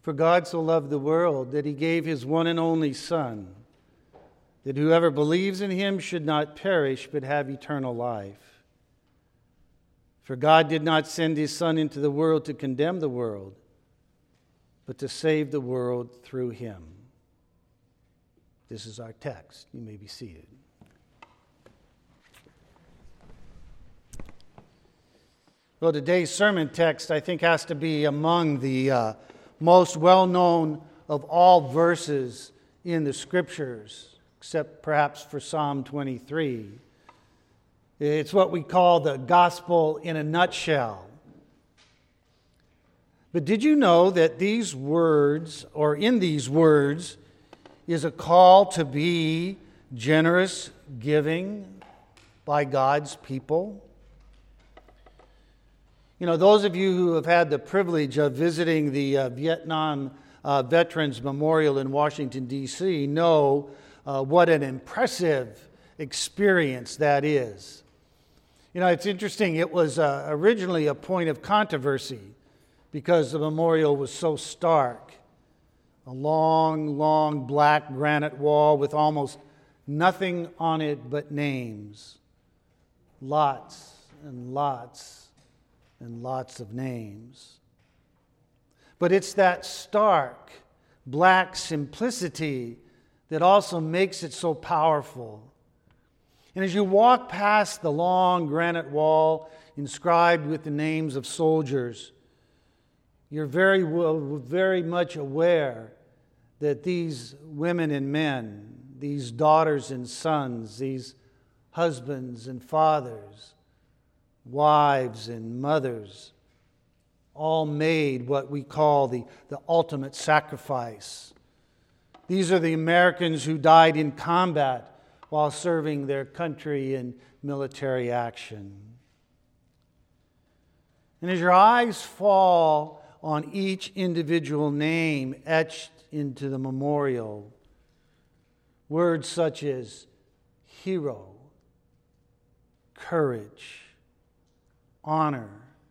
For God so loved the world that he gave his one and only Son, that whoever believes in him should not perish but have eternal life. For God did not send his Son into the world to condemn the world, but to save the world through him. This is our text. You may be seated. Well, today's sermon text, I think, has to be among the most well-known of all verses in the Scriptures, except perhaps for Psalm 23. It's what we call the gospel in a nutshell. But did you know that these words, or in these words, is a call to be generous giving by God's people? You know, those of you who have had the privilege of visiting the Vietnam Veterans Memorial in Washington, D.C. know what an impressive experience that is. You know, it's interesting. It was originally a point of controversy because the memorial was so stark. A long, long black granite wall with almost nothing on it but names. Lots and lots and lots of names. But it's that stark, black simplicity that also makes it so powerful. And as you walk past the long granite wall inscribed with the names of soldiers, you're very much aware that these women and men, these daughters and sons, these husbands and fathers, wives and mothers, all made what we call the ultimate sacrifice. These are the Americans who died in combat while serving their country in military action. And as your eyes fall on each individual name etched into the memorial, words such as hero, courage, honor,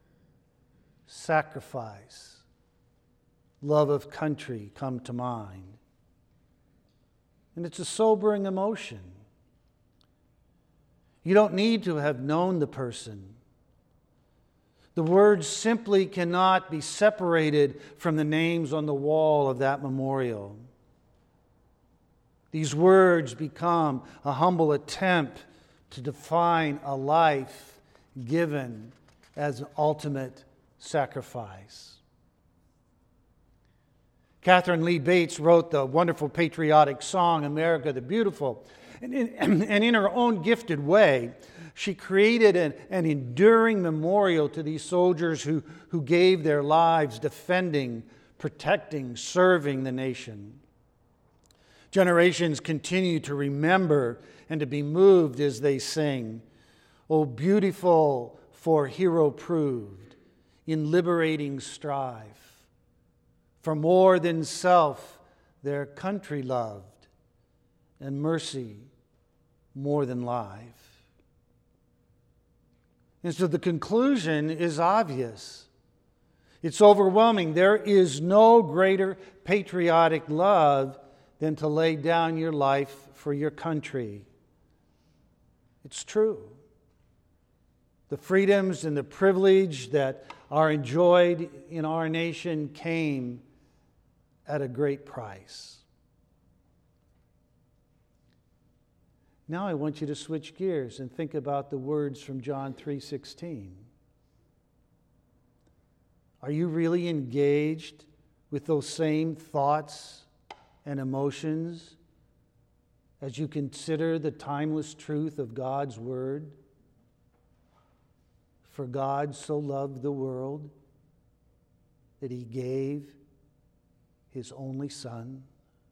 sacrifice, love of country come to mind. And it's a sobering emotion. You don't need to have known the person. The words simply cannot be separated from the names on the wall of that memorial. These words become a humble attempt to define a life given as an ultimate sacrifice. Catherine Lee Bates wrote the wonderful patriotic song, America the Beautiful. And in her own gifted way, she created an enduring memorial to these soldiers who gave their lives defending, protecting, serving the nation. Generations continue to remember and to be moved as they sing, "Oh, beautiful for hero proved in liberating strife. For more than self their country loved, and mercy more than life." And so the conclusion is obvious. It's overwhelming. There is no greater patriotic love than to lay down your life for your country. It's true. The freedoms and the privilege that are enjoyed in our nation came at a great price. Now I want you to switch gears and think about the words from John 3:16. Are you really engaged with those same thoughts and emotions as you consider the timeless truth of God's Word? For God so loved the world that He gave His only Son.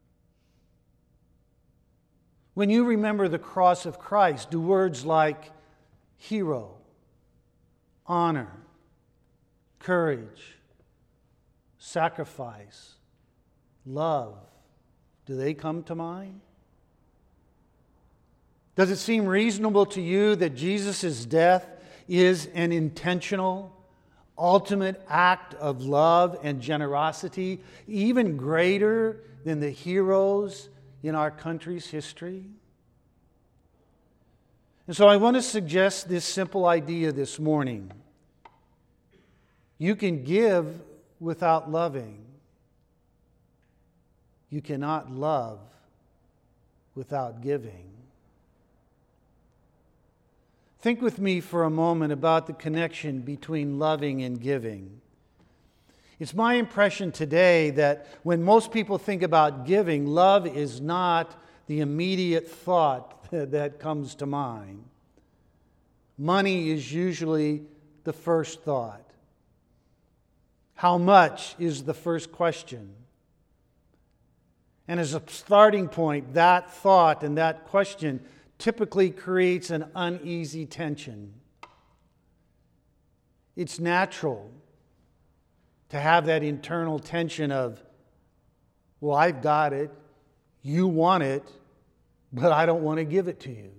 When you remember the cross of Christ, do words like hero, honor, courage, sacrifice, love, do they come to mind? Does it seem reasonable to you that Jesus' death is an intentional, ultimate act of love and generosity, even greater than the heroes in our country's history? And so I want to suggest this simple idea this morning. You can give without loving. You cannot love without giving. Think with me for a moment about the connection between loving and giving. It's my impression today that when most people think about giving, love is not the immediate thought that comes to mind. Money is usually the first thought. How much is the first question? And as a starting point, that thought and that question typically creates an uneasy tension. It's natural to have that internal tension of, well, I've got it, you want it, but I don't want to give it to you.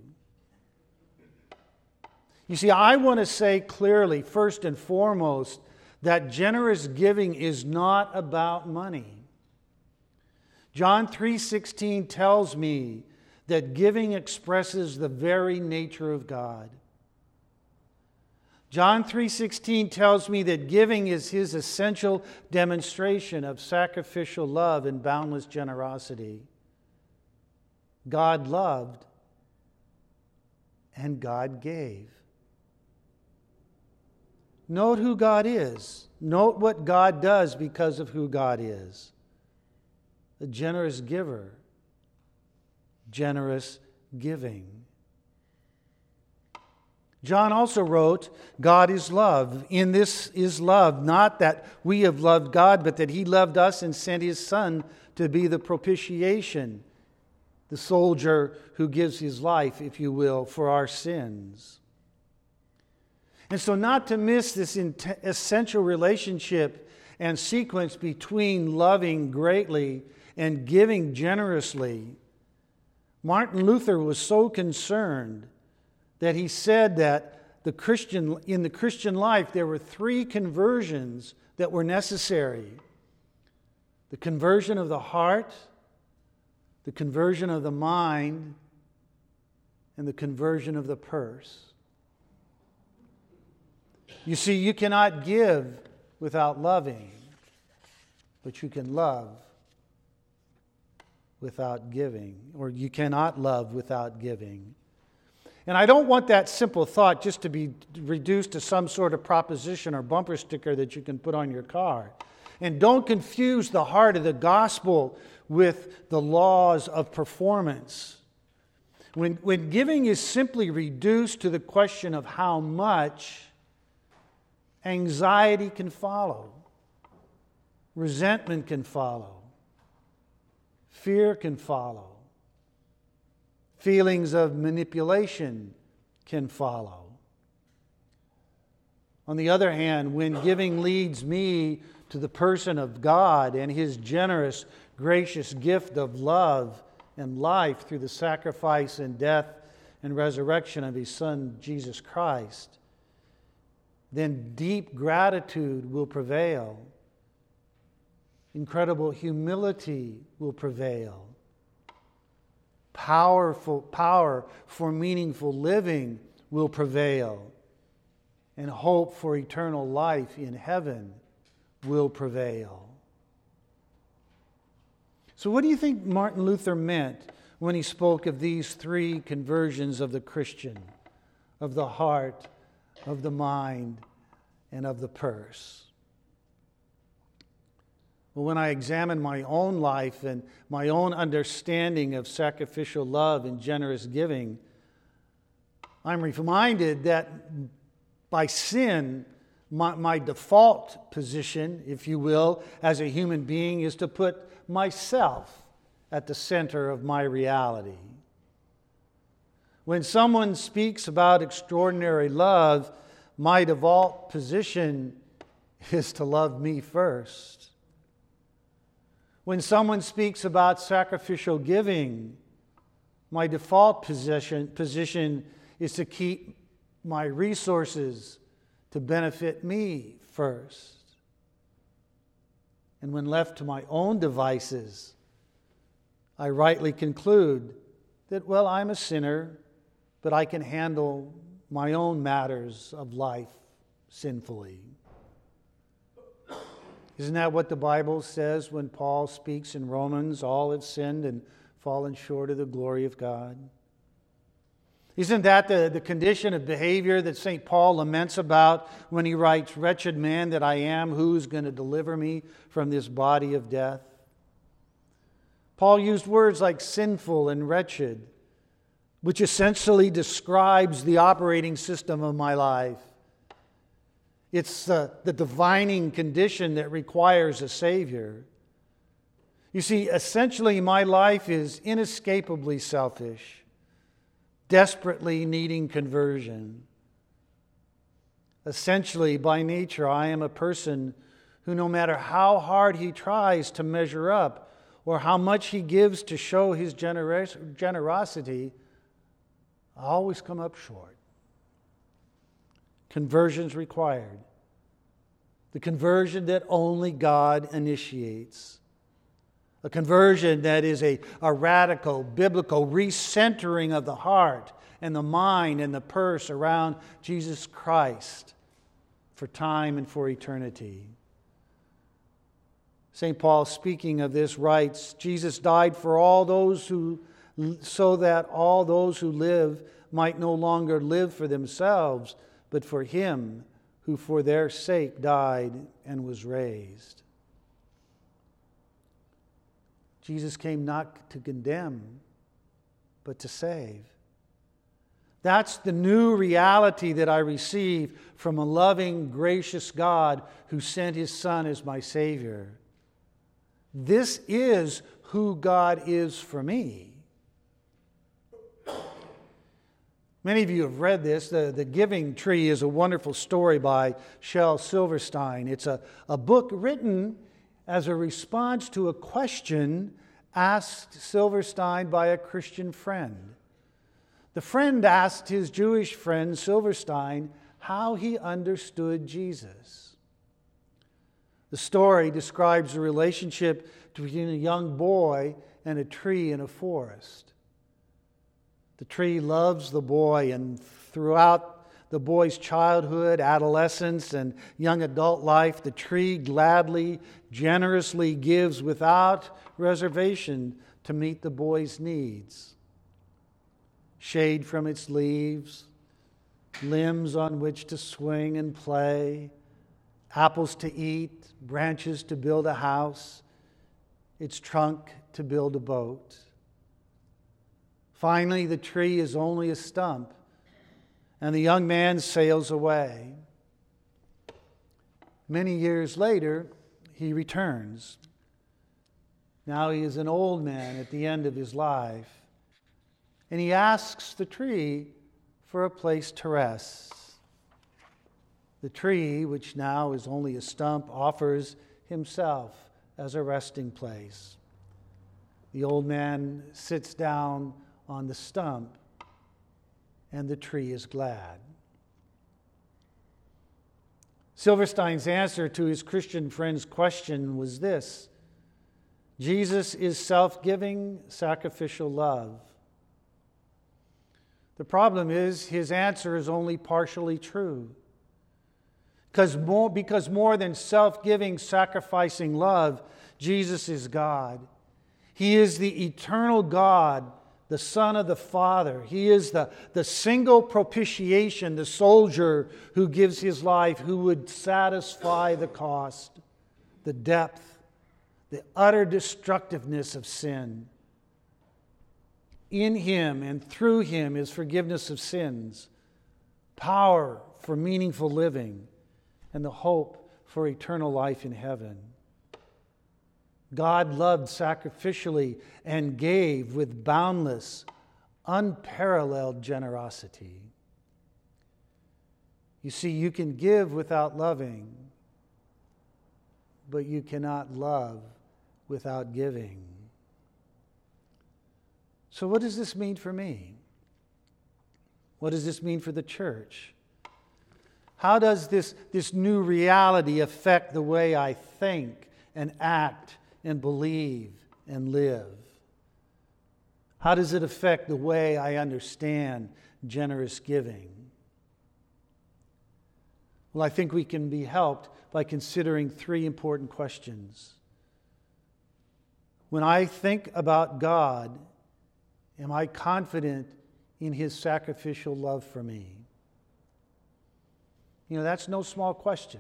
You see, I want to say clearly, first and foremost, that generous giving is not about money. John 3:16 tells me that giving expresses the very nature of God. John 3:16 tells me that giving is His essential demonstration of sacrificial love and boundless generosity. God loved and God gave. Note who God is. Note what God does because of who God is. A generous giver. Generous giving. John also wrote, God is love. In this is love, not that we have loved God, but that He loved us and sent His Son to be the propitiation, the soldier who gives his life, if you will, for our sins. And so not to miss this essential relationship and sequence between loving greatly and giving generously, Martin Luther was so concerned that he said that in the Christian life there were 3 conversions that were necessary. The conversion of the heart, the conversion of the mind, and the conversion of the purse. You see, you cannot give without loving, but you can love without giving, or you cannot love without giving. And I don't want that simple thought just to be reduced to some sort of proposition or bumper sticker that you can put on your car. And don't confuse the heart of the gospel with the laws of performance. When giving is simply reduced to the question of how much, anxiety can follow. Resentment can follow. Fear can follow. Feelings of manipulation can follow. On the other hand, when giving leads me to the person of God and His generous, gracious gift of love and life through the sacrifice and death and resurrection of His Son, Jesus Christ, then deep gratitude will prevail. Incredible humility will prevail. Power for meaningful living will prevail. And hope for eternal life in heaven will prevail. So what do you think Martin Luther meant when he spoke of these 3 conversions of the Christian, of the heart, of the mind, and of the purse? Well, when I examine my own life and my own understanding of sacrificial love and generous giving, I'm reminded that by sin, my default position, if you will, as a human being is to put myself at the center of my reality. When someone speaks about extraordinary love, my default position is to love me first. When someone speaks about sacrificial giving, my default position is to keep my resources to benefit me first. And when left to my own devices, I rightly conclude that, well, I'm a sinner, but I can handle my own matters of life sinfully. Isn't that what the Bible says when Paul speaks in Romans, all have sinned and fallen short of the glory of God? Isn't that the condition of behavior that St. Paul laments about when he writes, "Wretched man that I am, who's going to deliver me from this body of death?" Paul used words like sinful and wretched, which essentially describes the operating system of my life. It's the divining condition that requires a Savior. You see, essentially my life is inescapably selfish, desperately needing conversion. Essentially, by nature, I am a person who, no matter how hard he tries to measure up or how much he gives to show his generosity, I always come up short. Conversion's required. The conversion that only God initiates. A conversion that is a radical, biblical recentering of the heart and the mind and the purse around Jesus Christ for time and for eternity. St. Paul, speaking of this, writes, "Jesus died for all those so that all those who live might no longer live for themselves, but for Him who for their sake died and was raised." Jesus came not to condemn, but to save. That's the new reality that I receive from a loving, gracious God who sent His Son as my Savior. This is who God is for me. Many of you have read this. The Giving Tree is a wonderful story by Shel Silverstein. It's a book written as a response to a question asked Silverstein by a Christian friend. The friend asked his Jewish friend Silverstein how he understood Jesus. The story describes a relationship between a young boy and a tree in a forest. The tree loves the boy, and throughout the boy's childhood, adolescence, and young adult life, the tree gladly, generously gives without reservation to meet the boy's needs. Shade from its leaves, limbs on which to swing and play, apples to eat, branches to build a house, its trunk to build a boat. Finally, the tree is only a stump, and the young man sails away. Many years later, he returns. Now he is an old man at the end of his life, and he asks the tree for a place to rest. The tree, which now is only a stump, offers himself as a resting place. The old man sits down on the stump, and the tree is glad. Silverstein's answer to his Christian friend's question was this: Jesus is self-giving, sacrificial love. The problem is his answer is only partially true. Because more than self-giving, sacrificing love, Jesus is God. He is the eternal God, the Son of the Father. He is the single propitiation, the soldier who gives his life, who would satisfy the cost, the depth, the utter destructiveness of sin. In Him and through Him is forgiveness of sins, power for meaningful living, and the hope for eternal life in heaven. God loved sacrificially and gave with boundless, unparalleled generosity. You see, you can give without loving, but you cannot love without giving. So what does this mean for me? What does this mean for the church? How does this new reality affect the way I think and act and believe and live? How does it affect the way I understand generous giving? Well, I think we can be helped by considering three important questions. When I think about God, am I confident in His sacrificial love for me? That's no small question.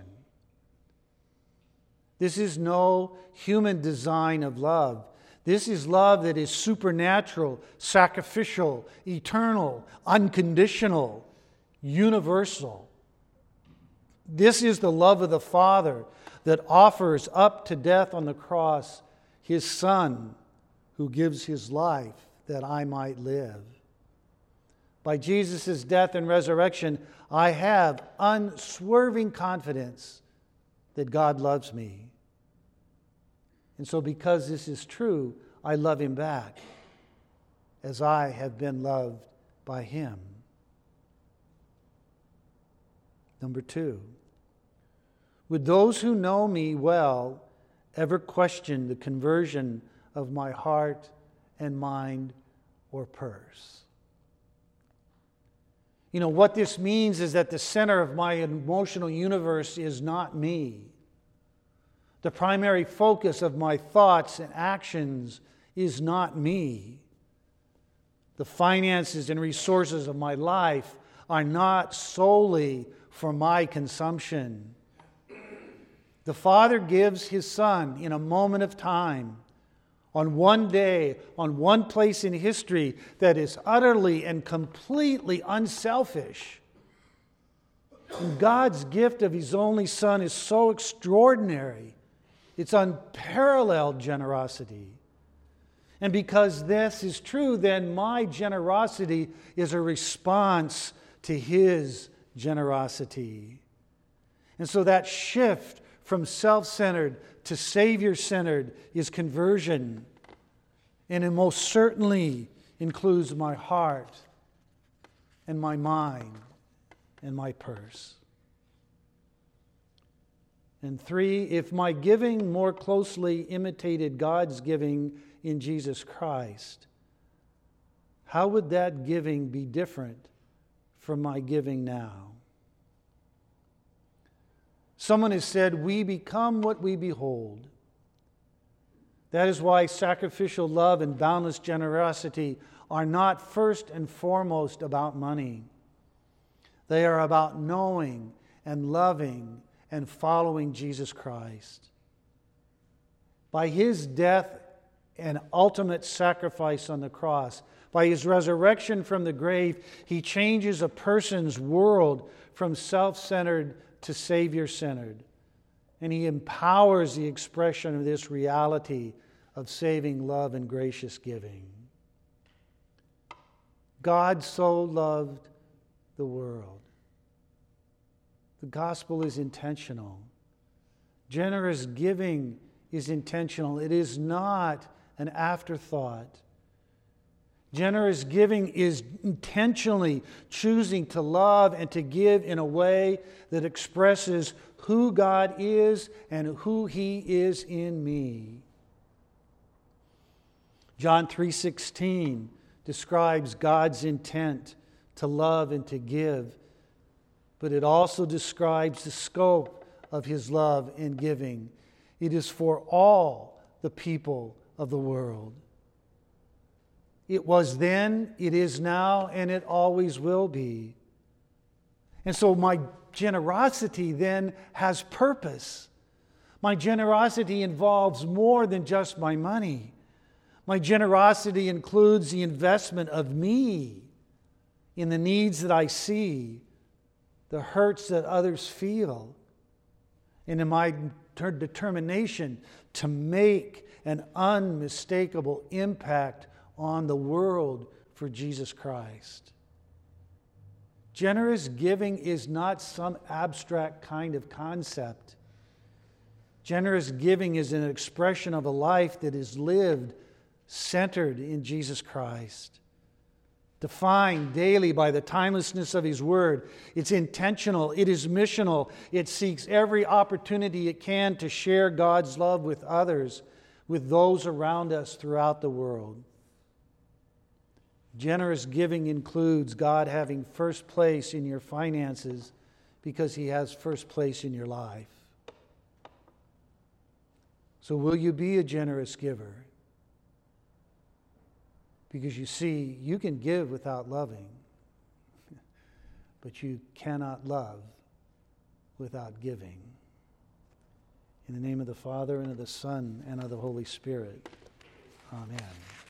This is no human design of love. This is love that is supernatural, sacrificial, eternal, unconditional, universal. This is the love of the Father that offers up to death on the cross His Son, who gives His life that I might live. By Jesus' death and resurrection, I have unswerving confidence that God loves me. And so because this is true, I love Him back as I have been loved by Him. Number 2, would those who know me well ever question the conversion of my heart and mind or purse? What this means is that the center of my emotional universe is not me. The primary focus of my thoughts and actions is not me. The finances and resources of my life are not solely for my consumption. The Father gives His Son in a moment of time, on one day, on one place in history that is utterly and completely unselfish. And God's gift of His only Son is so extraordinary. It's unparalleled generosity. And because this is true, then my generosity is a response to His generosity. And so that shift from self-centered to Savior-centered is conversion. And it most certainly includes my heart and my mind and my purse. And 3, if my giving more closely imitated God's giving in Jesus Christ, how would that giving be different from my giving now? Someone has said, we become what we behold. That is why sacrificial love and boundless generosity are not first and foremost about money. They are about knowing and loving and following Jesus Christ. By His death and ultimate sacrifice on the cross, by His resurrection from the grave, He changes a person's world from self-centered to Savior-centered. And He empowers the expression of this reality of saving love and gracious giving. God so loved the world. The gospel is intentional. Generous giving is intentional. It is not an afterthought. Generous giving is intentionally choosing to love and to give in a way that expresses who God is and who He is in me. John 3:16 describes God's intent to love and to give, but it also describes the scope of His love and giving. It is for all the people of the world. It was then, it is now, and it always will be. And so my generosity then has purpose. My generosity involves more than just my money. My generosity includes the investment of me in the needs that I see, the hurts that others feel, and in my determination to make an unmistakable impact on the world for Jesus Christ. Generous giving is not some abstract kind of concept. Generous giving is an expression of a life that is lived centered in Jesus Christ. defined daily by the timelessness of His Word. It's intentional. It is missional. It seeks every opportunity it can to share God's love with others, with those around us throughout the world. Generous giving includes God having first place in your finances because He has first place in your life. So will you be a generous giver? Because you see, you can give without loving, but you cannot love without giving. In the name of the Father, and of the Son, and of the Holy Spirit. Amen.